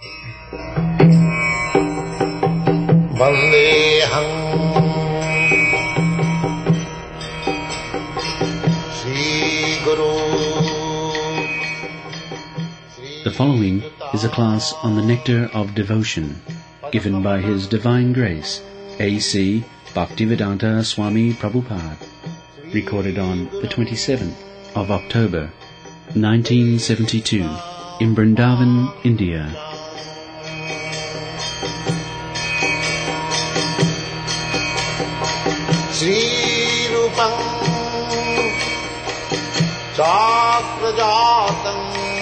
Vandeham Sri Guru. The following is a class on the Nectar of Devotion, given by His Divine Grace, A.C. Bhaktivedanta Swami Prabhupada, recorded on the 27th of October, 1972, in Vrindavan, India. Sri Rupam Chakrajatam.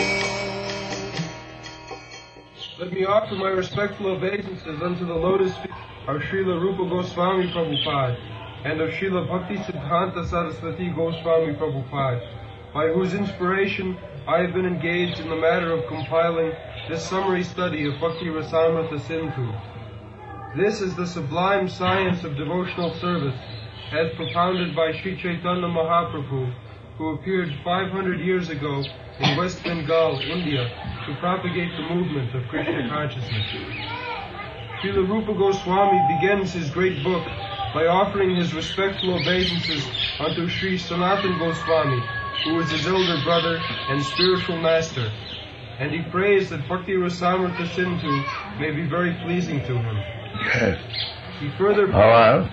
Let me offer my respectful obeisances unto the lotus feet of Srila Rupa Goswami Prabhupada and of Srila Bhakti Siddhanta Saraswati Goswami Prabhupada, by whose inspiration I have been engaged in the matter of compiling this summary study of Bhakti Rasamrita Sindhu. This is the sublime science of devotional service as propounded by Sri Chaitanya Mahaprabhu, who appeared 500 years ago in West Bengal, India, to propagate the movement of Krishna consciousness. Srila Rupa Goswami begins his great book by offering his respectful obeisances unto Sri Sanatana Goswami, who is his elder brother and spiritual master, and he prays that Bhakti Rasamrita Sindhu may be very pleasing to him. Yes. He further Our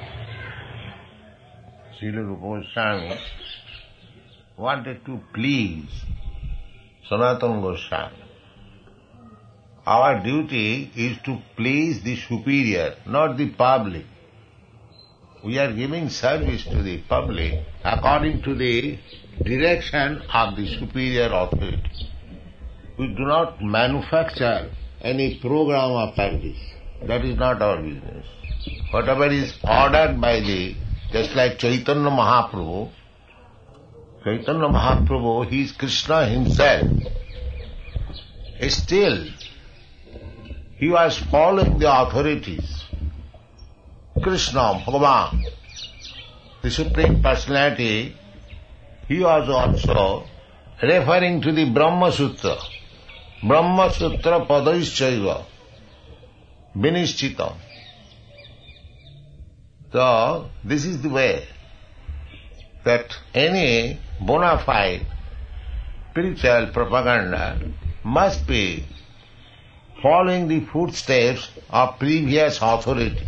Srila Rupa Goswami wanted to please Sanatana Goswami. Our duty is to please the superior, not the public. We are giving service to the public according to the direction of the superior authority. We do not manufacture any program of service. That is not our business. Whatever is ordered by just like Chaitanya Mahaprabhu, he is Krishna himself. Still, he was following the authorities. Krishna, Bhagavan, the Supreme Personality, he was also referring to the Brahma Sutra. Brahma Sutra Padaischaiva, Vinishchita. So, this is the way that any bona fide spiritual propaganda must be following the footsteps of previous authority.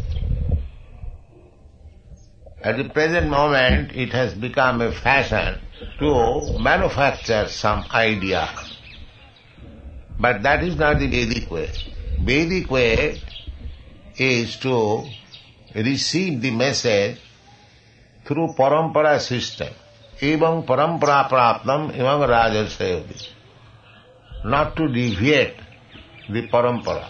At the present moment, it has become a fashion to manufacture some idea. But that is not the Vedic way. Vedic way is to receive the message through parampara system. Evam parampara praptam evam rajasayati. Not to deviate the parampara.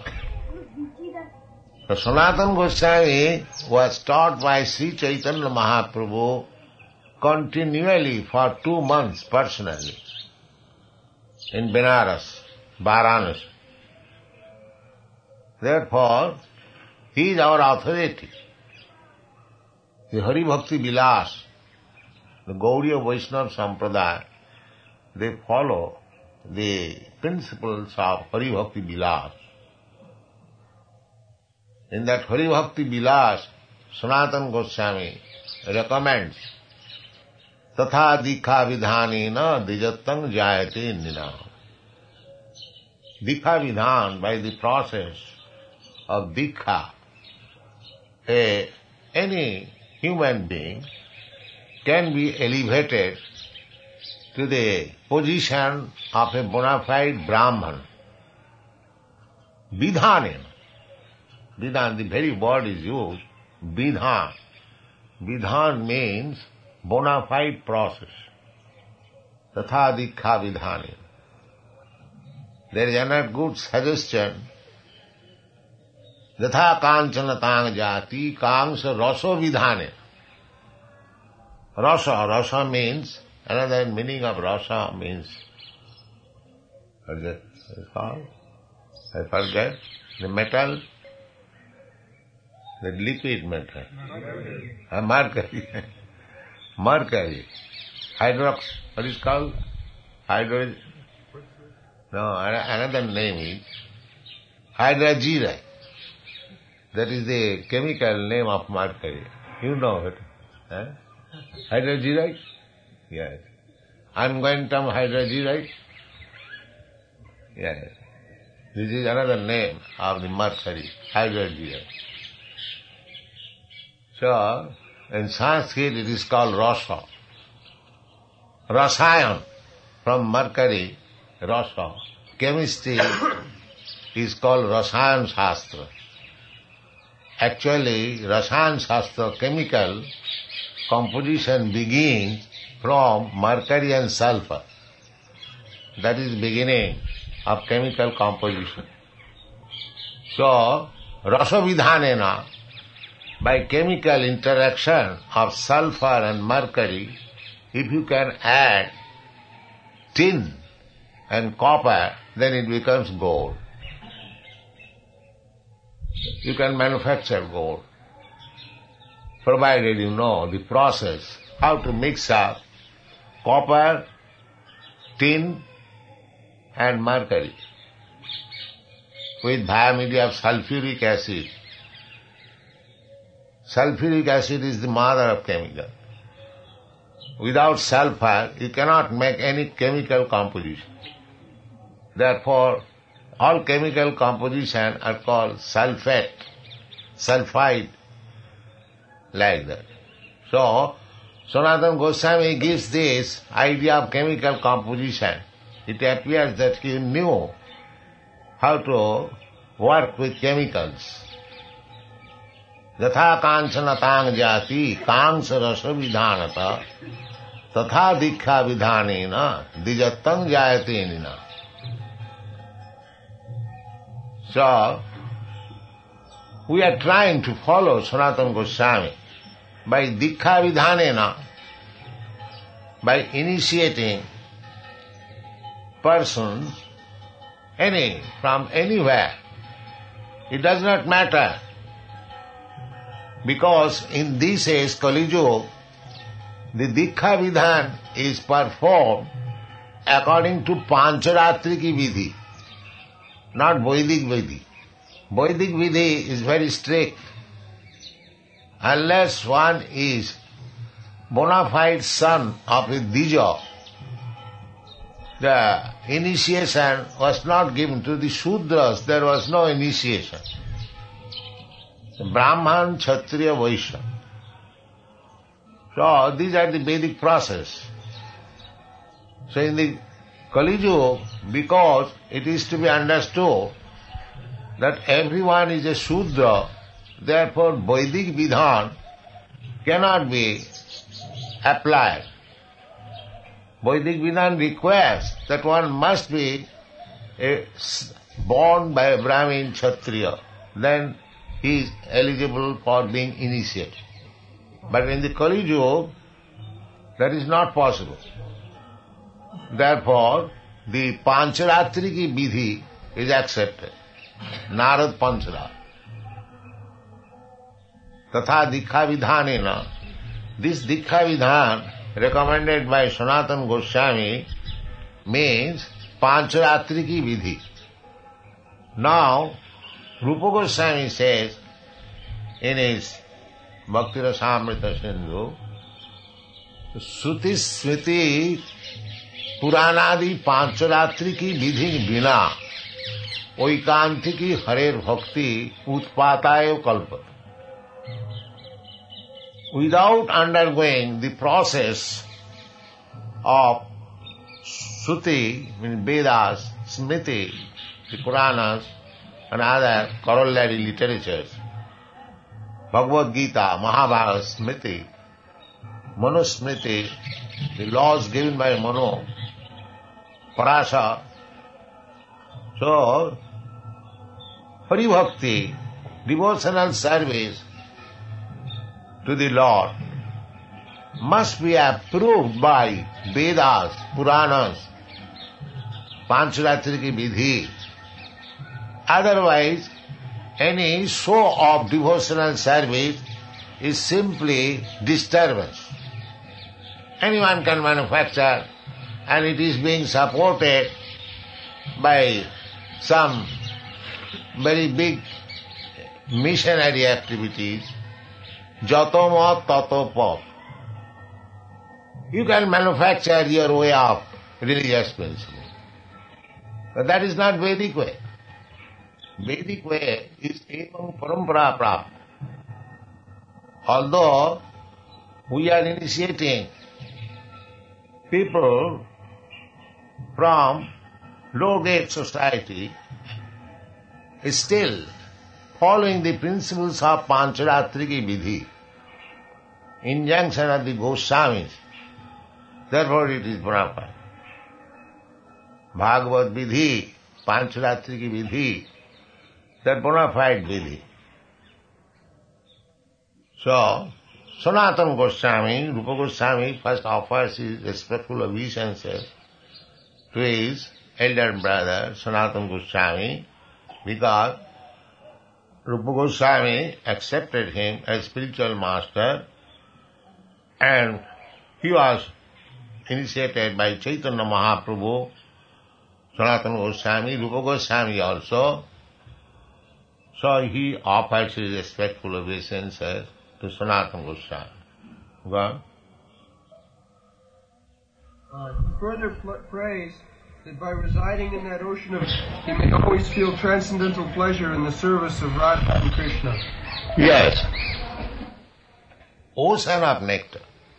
So Sanatana Goswami was taught by Sri Chaitanya Mahaprabhu continually for 2 months personally in Benares, Varanasi. Therefore, he is our authority. The Hari Bhakti Vilas, the Gaudiya Vaishnava Sampradaya, they follow the principles of Hari Bhakti Vilas. In that Hari Bhakti Vilas, Sanatana Goswami recommends Tatha Dikha Vidhanena Dijattang Jayate Nina. Dikha Vidhan, by the process of Dikha, any human being can be elevated to the position of a bona fide Brahman. Vidhanena. Vidhan, the very word is used, Vidhan. Vidhan means bona fide process. Tatha Dikha Vidhanena. There is another good suggestion. Yatha kanchana tang jati kangsa raso vidhane. Rasa means, another meaning of rasa means, what is it called? I forget. The metal, the liquid metal. Mercury. Mercury. What is called? No, another name is Hydrazine. That is the chemical name of mercury. You know it. Huh? Hydrazine? Yes. Unguentum hydrazine? Yes. This is another name of the mercury, hydrazine. So, in Sanskrit it is called rasa. Rasayan, from mercury, rasa. Chemistry is called Rasayan Shastra. Actually, Rasayan Shastra, chemical composition begins from mercury and sulfur. That is the beginning of chemical composition. So, rasa vidhanena, by chemical interaction of sulfur and mercury, if you can add tin and copper, then it becomes gold. You can manufacture gold, provided you know the process, how to mix up copper, tin and mercury with via media of sulfuric acid. Sulfuric acid is the mother of chemical. Without sulfur, you cannot make any chemical composition. Therefore, all chemical composition are called sulfate, sulfide, like that. So, Sanatana Goswami gives this idea of chemical composition. It appears that he knew how to work with chemicals. Yatha kanchana tang jati kangsha rasa vidhanata tatha dikha vidhanena dijatang jayate nina. So, we are trying to follow Sanatana Goswami by dikha vidhanena, by initiating persons, from anywhere. It does not matter. Because in this age, Kali Yuga, the Dikha Vidhan is performed according to Pancharatriki Vidhi, not Vedic Vidhi. Vedic Vidhi is very strict. Unless one is bona fide son of a Dija, the initiation was not given to the Shudras. There was no initiation. Brahman, Kshatriya, Vaishya. So these are the Vedic process. So in the Kali Yuga, because it is to be understood that everyone is a Shudra, therefore Vedic Vidhan cannot be applied. Vedic Vidhan requires that one must be born by a Brahmin Kshatriya. Then he is eligible for being initiated. But in the Kali Yuga, that is not possible. Therefore, the Pancharatriki Vidhi is accepted. Narad Panchara. Tatha Dikha Vidhanena. This Dikha Vidhan recommended by Sanatana Goswami means Pancharatriki Vidhi. Now, Rupa Goswami says in his Bhakti Rasamrita Sindhu, Shruti Smriti Puranadi Pancharatriki Vidhi Bina Oikantiki Harer Bhakti Utpatayo Kalpat. Without undergoing the process of Shruti, meaning Vedas, Smriti, the Puranas, and other corollary literatures, Bhagavad Gita, Mahabharata, Smriti, Manusmriti, the laws given by Manu, Parasa. So, Hari Bhakti, devotional service to the Lord, must be approved by Vedas, Puranas, Pancharatriki Vidhi. Otherwise, any show of devotional service is simply disturbance. Anyone can manufacture, and it is being supported by some very big missionary activities, jato mat tato pop. You can manufacture your way of religious principle. But that is not Vedic way. Vedic way is evam parampara prapta. Although we are initiating people from low-grade society, still following the principles of Pancharatriki Vidhi, injunction of the Goswamis, therefore it is bona fide. Bhagavad Vidhi, Pancharatriki Vidhi, that bona fide Vidhi. So, Sanatana Goswami, Rupa Goswami first offers his respectful obeisances to his elder brother, Sanatana Goswami, because Rupa Goswami accepted him as spiritual master and he was initiated by Chaitanya Mahaprabhu, Sanatana Goswami, Rupa Goswami also. So he offers his respectful obeisances to Sanatana Goswami. Go on. He further prays that by residing in that ocean of he may always feel transcendental pleasure in the service of Radha and Krishna. Yes. Ocean of nectar.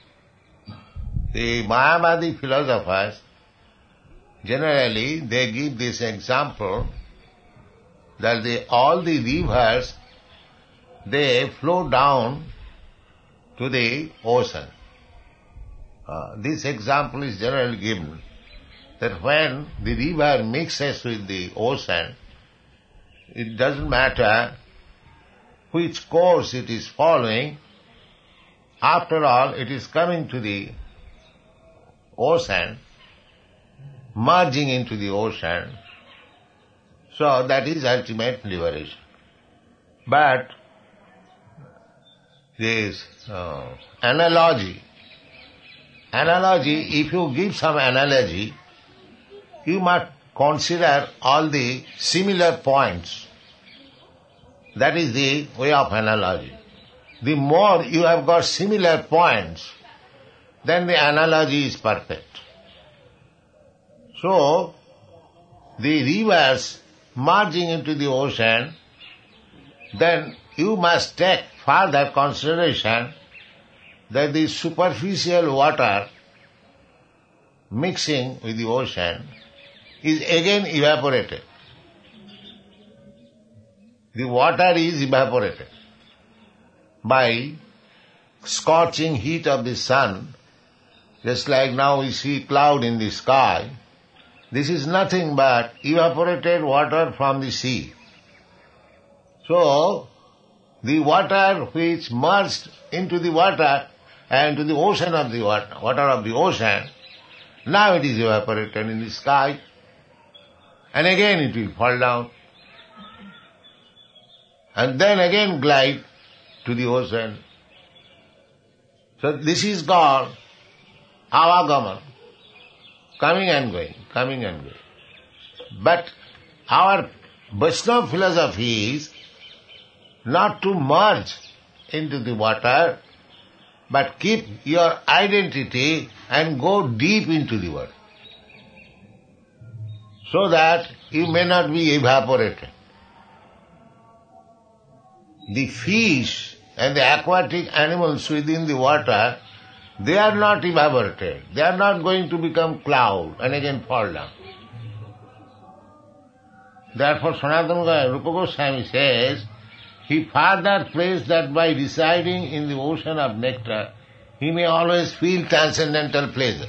The Mayavadi philosophers, generally, they give this example that all the rivers, they flow down to the ocean. This example is generally given that when the river mixes with the ocean, it doesn't matter which course it is following, after all it is coming to the ocean, merging into the ocean, so that is ultimate liberation. But this analogy, if you give some analogy, you must consider all the similar points. That is the way of analogy. The more you have got similar points, then the analogy is perfect. So, the rivers merging into the ocean, then you must take further consideration that the superficial water mixing with the ocean is again evaporated. The water is evaporated by scorching heat of the sun, just like now we see cloud in the sky. This is nothing but evaporated water from the sea. So, the water which merged into the water and to the ocean of the water of the ocean, now it is evaporated in the sky, and again it will fall down, and then again glide to the ocean. So this is called avagama, coming and going, coming and going. But our Vaishnava philosophy is not to merge into the water, but keep your identity and go deep into the water, so that you may not be evaporated. The fish and the aquatic animals within the water, they are not evaporated. They are not going to become cloud and again fall down. Therefore, Sanatana Rupa Goswami says, he further prays that by residing in the ocean of nectar, he may always feel transcendental pleasure.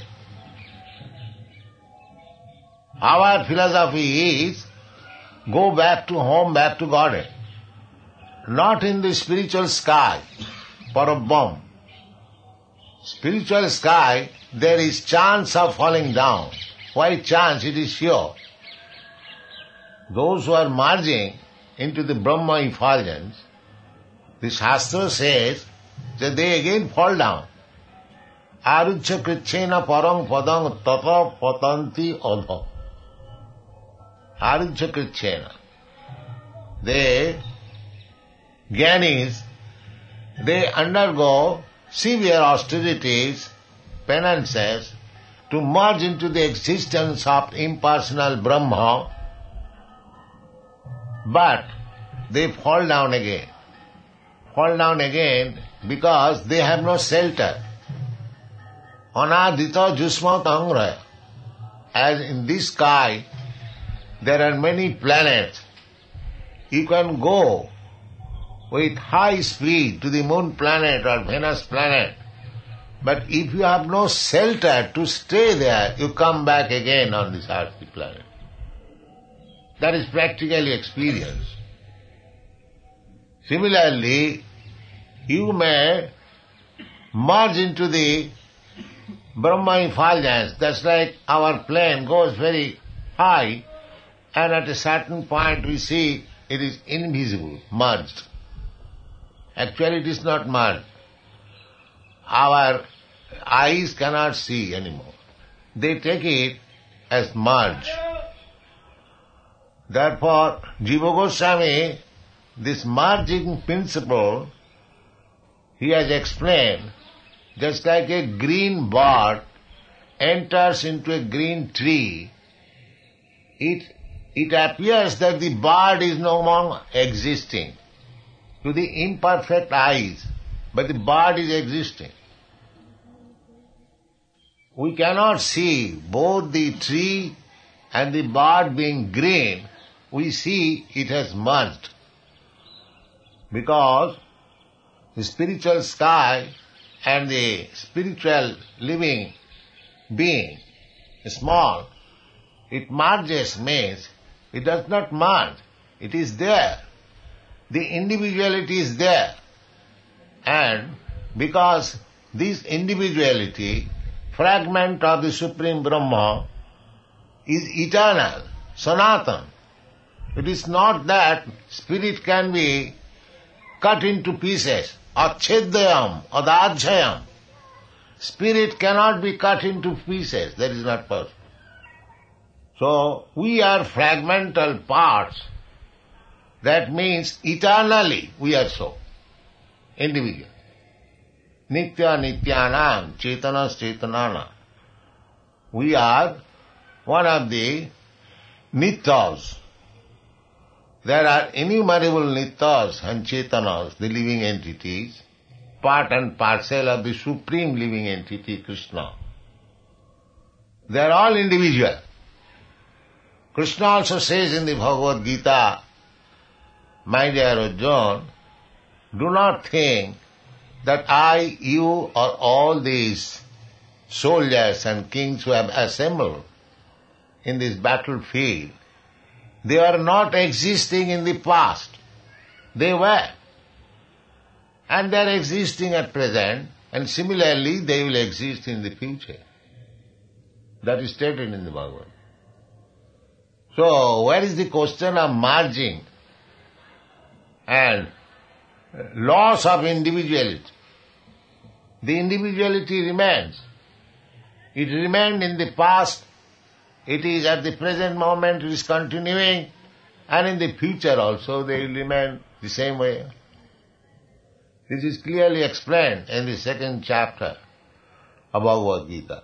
Our philosophy is, go back to home, back to Godhead. Not in the spiritual sky, Parabham. Spiritual sky, there is chance of falling down. Why chance? It is sure. Those who are merging into the Brahma effulgence, the Shastra says that they again fall down. Arujya krichena parang padang tata patanti adha. Arujya krichena. the Gyanis, they undergo severe austerities, penances, to merge into the existence of impersonal Brahma, but they fall down again. Fall down again because they have no shelter. Anadita jusma tangraya. As in this sky, there are many planets. You can go with high speed to the moon planet or Venus planet, but if you have no shelter to stay there, you come back again on this earthly planet. That is practically experienced. Similarly, you may merge into the Brahma effulgence. That's like our plane goes very high, and at a certain point we see it is invisible, merged. Actually it is not merged. Our eyes cannot see anymore. They take it as merge. Therefore, Jiva Goswami, this merging principle, he has explained, just like a green bird enters into a green tree, it appears that the bird is no longer existing to the imperfect eyes, but the bird is existing. We cannot see both the tree and the bird being green. We see it has merged, because the spiritual sky and the spiritual living being is small. It merges means it does not merge. It is there. The individuality is there. And because this individuality, fragment of the Supreme Brahma, is eternal, Sanatan. It is not that spirit can be cut into pieces, achedayam, adajayam. Spirit cannot be cut into pieces, that is not possible. So, we are fragmental parts. That means eternally we are so, individual. Nitya nityanam, chetanas chetanana. We are one of the nityas. There are innumerable nityas and chetanas, the living entities, part and parcel of the supreme living entity, Krishna. They are all individual. Krishna also says in the Bhagavad Gita, my dear Arjuna, do not think that I, you, or all these soldiers and kings who have assembled in this battlefield, they are not existing in the past. They were. And they are existing at present, and similarly they will exist in the future. That is stated in the Bhagavad. So, where is the question of merging and loss of individuality? The individuality remains. It remained in the past, it is at the present moment, it is continuing, and in the future also they will remain the same way. This is clearly explained in the second chapter of Bhagavad Gita.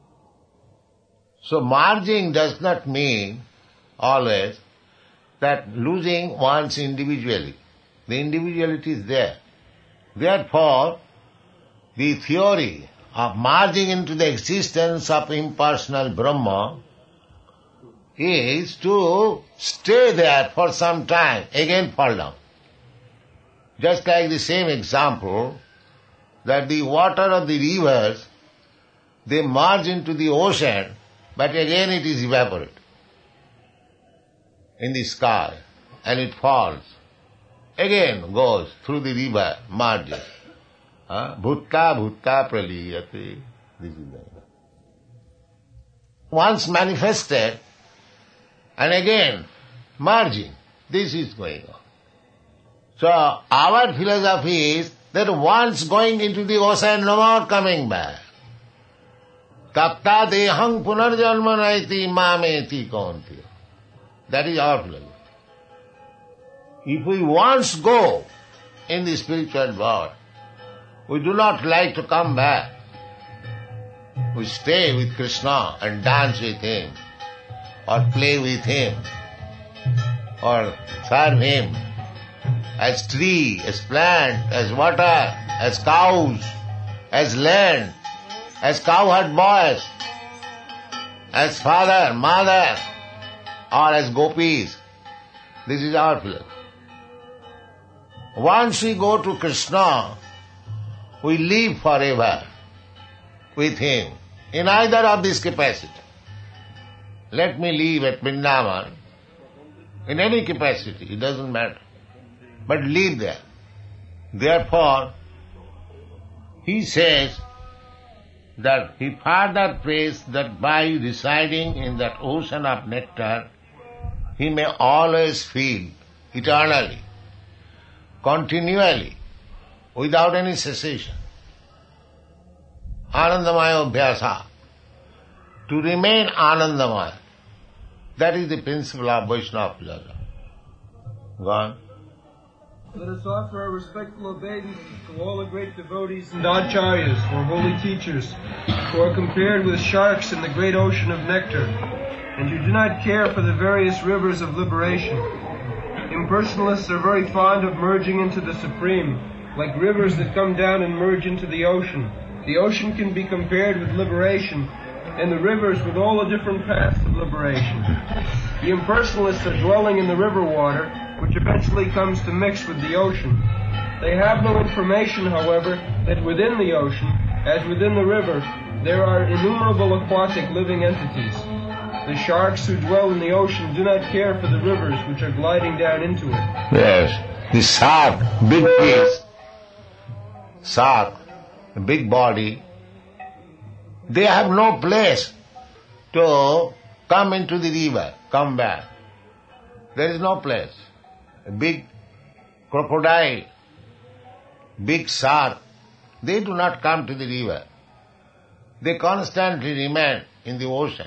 So merging does not mean always that losing one's individuality. The individuality is there. Therefore, the theory of merging into the existence of impersonal Brahma is to stay there for some time, again fall down. Just like the same example, that the water of the rivers, they merge into the ocean, but again it is evaporated in the sky, and it falls. Again goes through the river, merges. Bhutta bhutta praliyate. This is the once manifested, and again merging. This is going on. So our philosophy is that once going into the ocean, no more coming back. Tapta dehang punarjanma naiti mameti kaunti. That is our philosophy. If we once go in the spiritual world, we do not like to come back. We stay with Krishna and dance with him, or play with him, or serve him as tree, as plant, as water, as cows, as land, as cowherd boys, as father, mother, or as gopis. This is our philosophy. Once we go to Krishna, we live forever with him in either of these capacities. Let me live at Vrindavan in any capacity, it doesn't matter, but live there. Therefore, he says that he further prays that by residing in that ocean of nectar, he may always feel eternally, continually, without any cessation. Anandamaya Abhyasa. To remain Anandamaya. That is the principle of Vaishnava philosophy. Go on. Let us offer our respectful obeisances to all the great devotees and acharyas, or holy teachers, who are compared with sharks in the great ocean of nectar, and who do not care for the various rivers of liberation. Impersonalists are very fond of merging into the Supreme, like rivers that come down and merge into the ocean. The ocean can be compared with liberation, and the rivers with all the different paths of liberation. The impersonalists are dwelling in the river water, which eventually comes to mix with the ocean. They have no information, however, that within the ocean, as within the river, there are innumerable aquatic living entities. The sharks who dwell in the ocean do not care for the rivers which are gliding down into it. Yes, the shark, big fish, shark, big body, they have no place to come into the river, come back. There is no place. A big crocodile, big shark, they do not come to the river. They constantly remain in the ocean.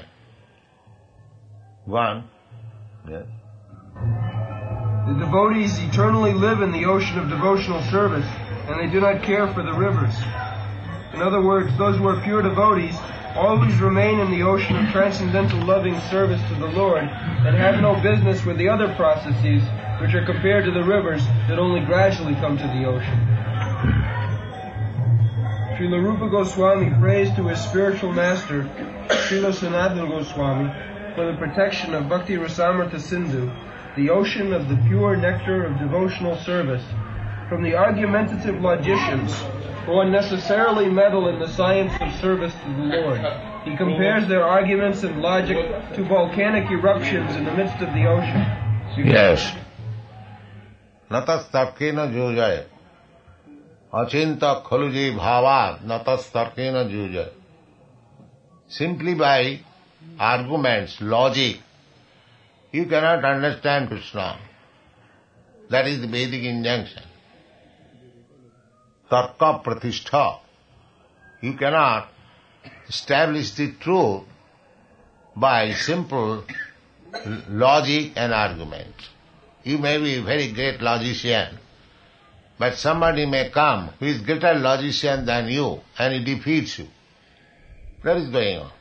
One. Yes. The devotees eternally live in the ocean of devotional service, and they do not care for the rivers. In other words, those who are pure devotees always remain in the ocean of transcendental loving service to the Lord, and have no business with the other processes which are compared to the rivers that only gradually come to the ocean. Srila Rupa Goswami prays to his spiritual master, Srila Sanatana Goswami, for the protection of Bhakti Rasamrita Sindhu, the ocean of the pure nectar of devotional service, from the argumentative logicians who unnecessarily meddle in the science of service to the Lord. He compares their arguments and logic to volcanic eruptions in the midst of the ocean. Yes. Natas tarkena jujay. Achinta khaluji bhava natas tarkena jujay. Simply by arguments, logic, you cannot understand Krishna. That is the Vedic injunction. Tarka pratishtha. You cannot establish the truth by simple logic and argument. You may be a very great logician, but somebody may come who is greater logician than you and he defeats you. That is going on.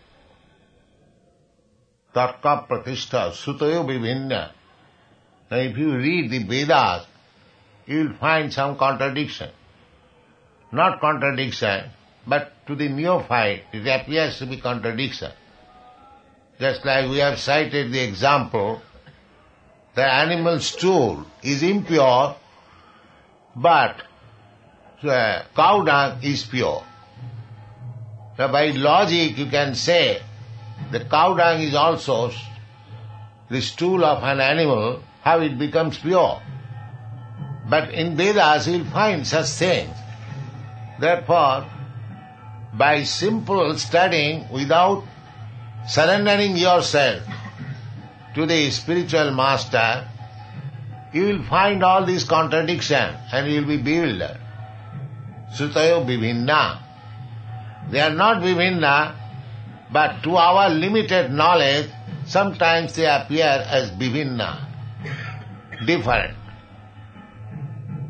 Tarka pratishtha sutayo vivinna. Now if you read the Vedas, you will find some contradiction. Not contradiction, but to the neophyte it appears to be contradiction. Just like we have cited the example, the animal stool is impure, but cow dung is pure. So by logic you can say the cow dung is also the stool of an animal, how it becomes pure. But in Vedas you will find such things. Therefore, by simple studying without surrendering yourself to the spiritual master, you will find all these contradictions and you will be bewildered. Sutayo vivinna. They are not vivinna, but to our limited knowledge, sometimes they appear as vivinna, different.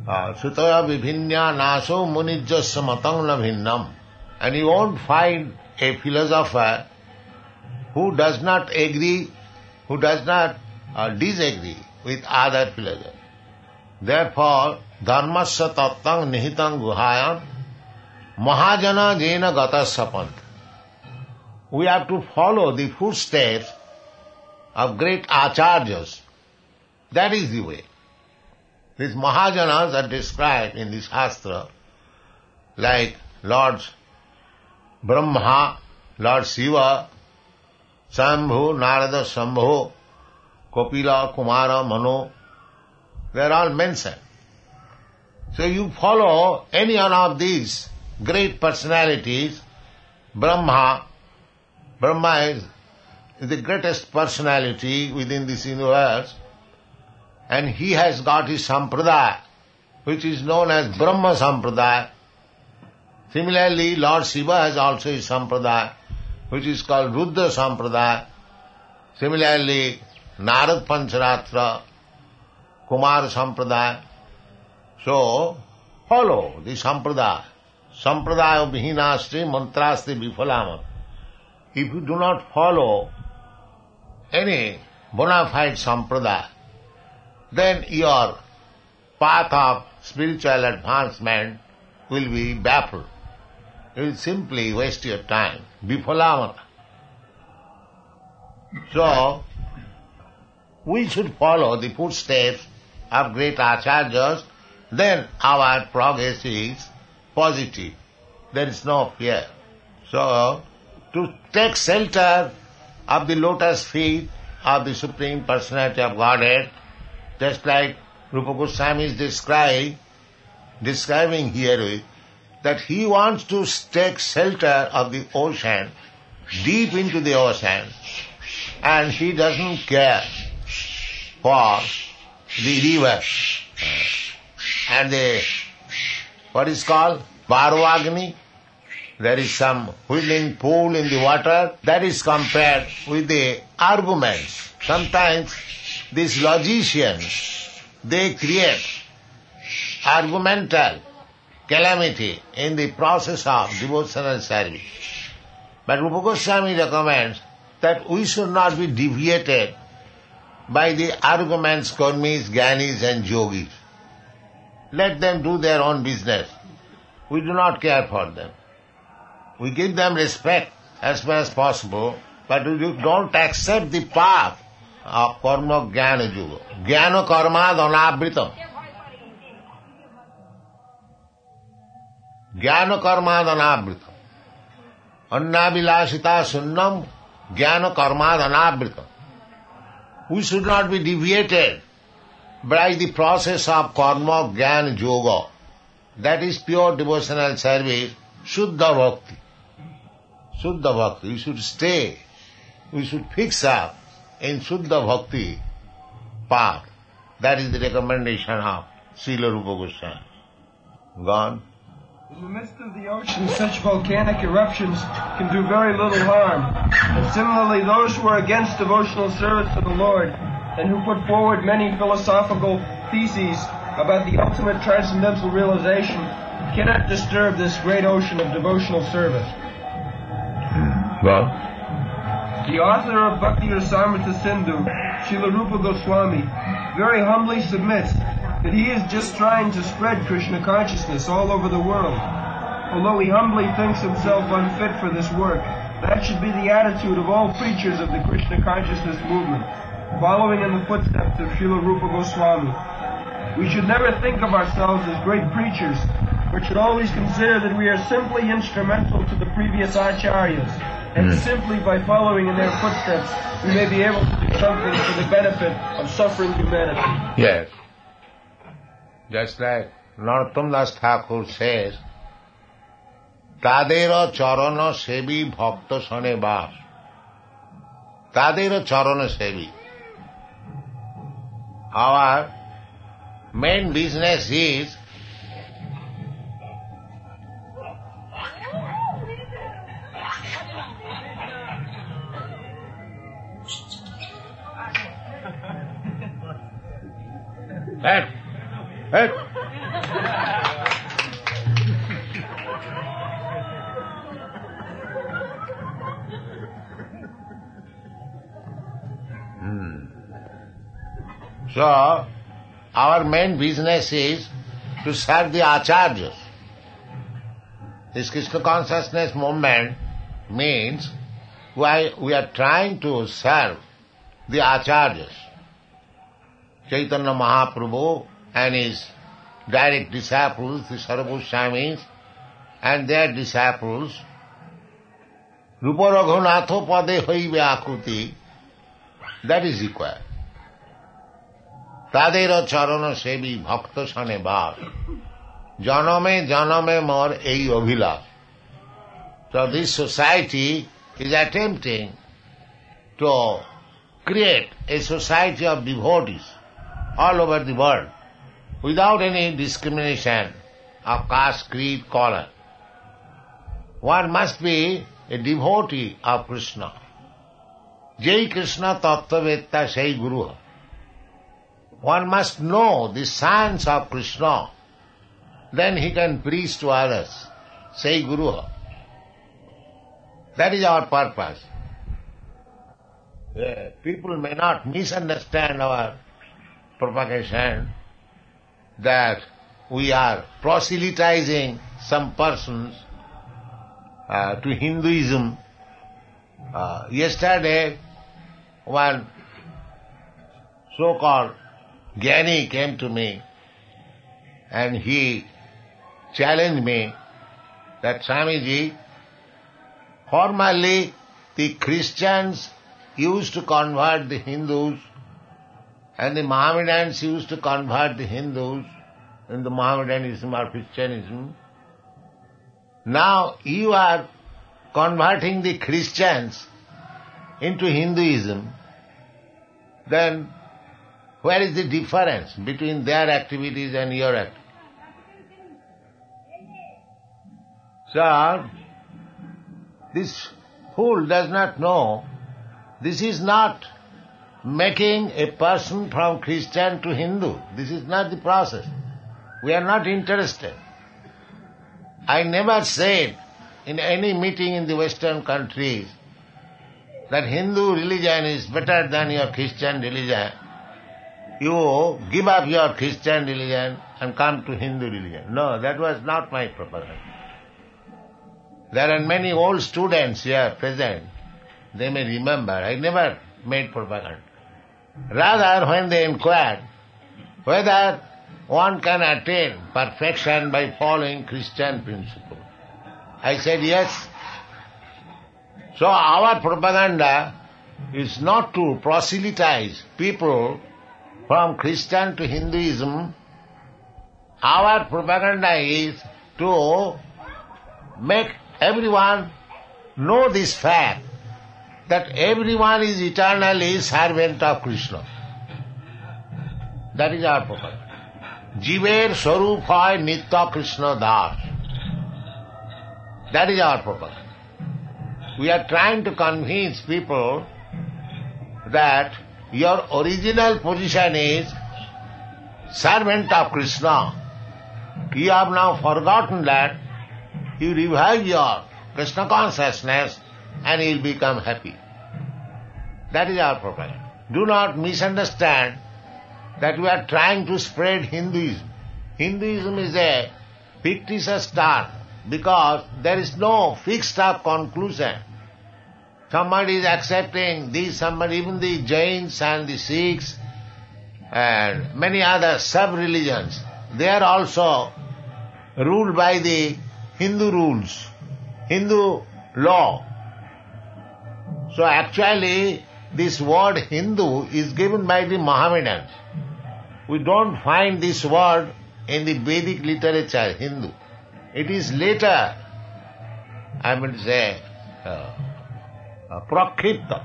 Sutaya viभिन्या naso munijjasya matang na bhinnam. And you won't find a philosopher who does not agree, who does not disagree with other philosophers. Therefore, dharmasya tattang nihitam guhayam mahajana jena gatasya pant. We have to follow the footsteps of great acharyas. That is the way. These mahajanas are described in this Shastra like Lords Brahma, Lord Shiva, Shambhu, Narada, Shambhu, Kapila, Kumara, Manu. They are all mentioned. So you follow any one of these great personalities. Brahma is the greatest personality within this universe, and he has got his sampradaya, which is known as Brahma Sampradaya. Similarly, Lord Shiva has also his sampradaya, which is called Rudra Sampradaya. Similarly, Narad Pancharatra, Kumar Sampradaya. So, follow the sampradaya. Sampradaya vihinasti mantrasti vifalama. If you do not follow any bona fide sampradaya, then your path of spiritual advancement will be baffled. You will simply waste your time. Vifalamana. So, we should follow the footsteps of great acharyas, then our progress is positive. There is no fear. So, to take shelter of the lotus feet of the Supreme Personality of Godhead, just like Rupa Goswami is describing here, that he wants to take shelter of the ocean, deep into the ocean, and he doesn't care for the river and the, what is called, Parvagni. There is some whirling pool in the water. That is compared with the arguments. Sometimes these logicians, they create argumental calamity in the process of devotional service. But Rupa Goswami recommends that we should not be deviated by the arguments, karmis, jnanis and yogis. Let them do their own business. We do not care for them. We give them respect as far as possible, but we don't accept the path of karma jnana yoga. Jnana karma dhanavritam. Jnana karma dhanavritam. Annavilasita sunnam jnana karma dhanavritam. We should not be deviated by the process of karma jnana yoga. That is pure devotional service, Shuddha Bhakti. Shuddha Bhakti. We should stay, we should fix up in Shuddha Bhakti path. That is the recommendation of Srila Rupa Goswami. Gone. In the midst of the ocean, such volcanic eruptions can do very little harm. And similarly, those who are against devotional service to the Lord and who put forward many philosophical theses about the ultimate transcendental realization cannot disturb this great ocean of devotional service. Well, the author of Bhakti Rasamrita Sindhu, Srila Rupa Goswami, very humbly submits that he is just trying to spread Krishna consciousness all over the world. Although he humbly thinks himself unfit for this work, that should be the attitude of all preachers of the Krishna consciousness movement, following in the footsteps of Srila Rupa Goswami. We should never think of ourselves as great preachers, but should always consider that we are simply instrumental to the previous acharyas, and simply by following in their footsteps, we may be able to do something for the benefit of suffering humanity. yes. Just like Narottam Das Thakur says, Tadera charana sevi bhakta sane bas. Tadera charana sevi. Our main business is So, our main business is to serve the acharyas. This Krishna consciousness movement means we are trying to serve the acharyas. Chaitanya Mahaprabhu and his direct disciples, the Sarvaswamis, and their disciples, Rupa Raghunatho Pade Hoibe Akuti, that is required. Tadera Charana Sevi Bhakta Sane Bas, Janame Janame Mor Ei Abhilash. So this society is attempting to create a society of devotees all over the world without any discrimination of caste, creed, color. One must be a devotee of Krishna. Jai Krishna Tattvavetta Sai Guru. One must know the science of Krishna, then he can preach to others. Sai Guru. That is our purpose. People may not misunderstand our propagation that we are proselytizing some persons to Hinduism. Yesterday, one so-called Gyani came to me and he challenged me that Swamiji, formerly the Christians used to convert the Hindus and the Mohammedans used to convert the Hindus in the Mohammedanism or Christianism. Now you are converting the Christians into Hinduism. Then where is the difference between their activities and your activities? So, this fool does not know this is not making a person from Christian to Hindu. This is not the process. We are not interested. I never said in any meeting in the Western countries that Hindu religion is better than your Christian religion. You give up your Christian religion and come to Hindu religion. No, that was not my proposal. There are many old students here present. They may remember. I never made propaganda. Rather, when they inquired whether one can attain perfection by following Christian principles, I said yes. So our propaganda is not to proselytize people from Christian to Hinduism. Our propaganda is to make everyone know this fact that everyone is eternally servant of Krishna. That is our propaganda. Jiver Swarup hoy Nitya Krishna Das. That is our propaganda. We are trying to convince people that your original position is servant of Krishna. You have now forgotten that. You revive your Krishna consciousness and you will become happy. That is our propaganda. Do not misunderstand that we are trying to spread Hinduism. Hinduism is a fictitious term because there is no fixed up conclusion. Somebody is accepting this, somebody, even the Jains and the Sikhs and many other sub-religions, they are also ruled by the Hindu rules, Hindu law. So actually, this word Hindu is given by the Mohammedans. We don't find this word in the Vedic literature, Hindu. It is later, I would say, Prakripta.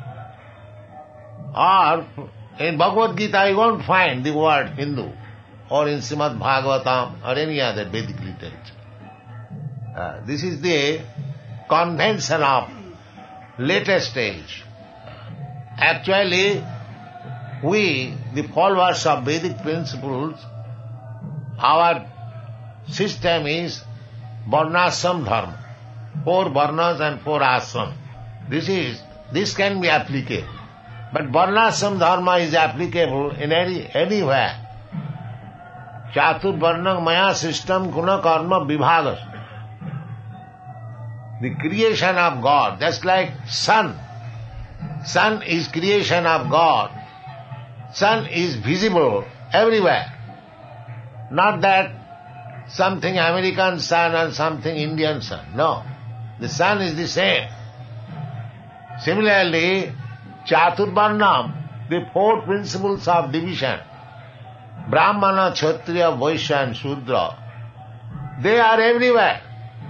Or in Bhagavad Gita, you won't find the word Hindu, or in Srimad Bhagavatam, or any other Vedic literature. This is the convention of latest age. Actually, we, the followers of Vedic principles, our system is Varnashram Dharma. 4 Varnas and 4 Ashram. This can be applicable. But Varnashram Dharma is applicable in anywhere. Chatur Varnam Maya System Guna Karma Vibhagas. The creation of God, just like sun. Sun is creation of God. Sun is visible everywhere. Not that something American sun and something Indian sun. No. The sun is the same. Similarly, Chaturvarnam, the four principles of division, Brahmana, Kshatriya, Vaishya and Shudra, they are everywhere.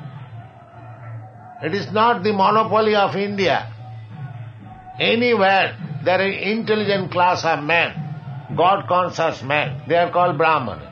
It is not the monopoly of India. Anywhere there is an intelligent class of men, God-conscious men, they are called Brahmanas.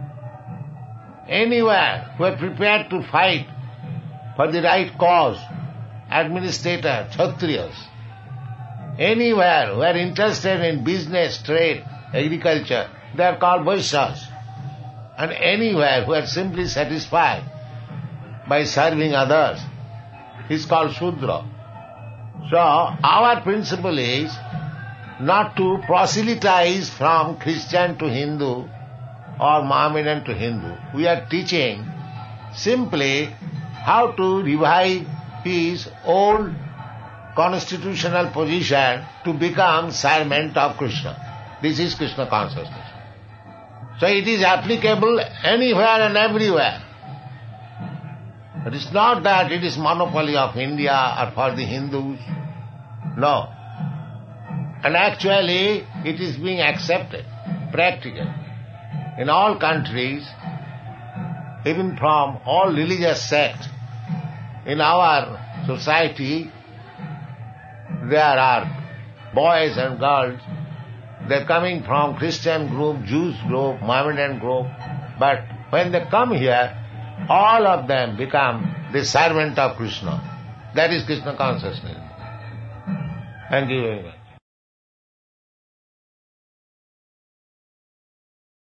Anywhere who are prepared to fight for the right cause, administrators, Kshatriyas. Anywhere who are interested in business, trade, agriculture, they are called Vaishyas. And anywhere who are simply satisfied by serving others is called Shudra. So, our principle is not to proselytize from Christian to Hindu or Mohammedan to Hindu. We are teaching simply how to revive his old constitutional position to become servant of Krishna. This is Krishna consciousness. So it is applicable anywhere and everywhere. It is not that it is monopoly of India or for the Hindus. No. And actually it is being accepted, practically. In all countries, even from all religious sects, in our society, there are boys and girls, they are coming from Christian group, Jews group, Mohammedan group, but when they come here, all of them become the servant of Krishna. That is Krishna consciousness. Thank you very much.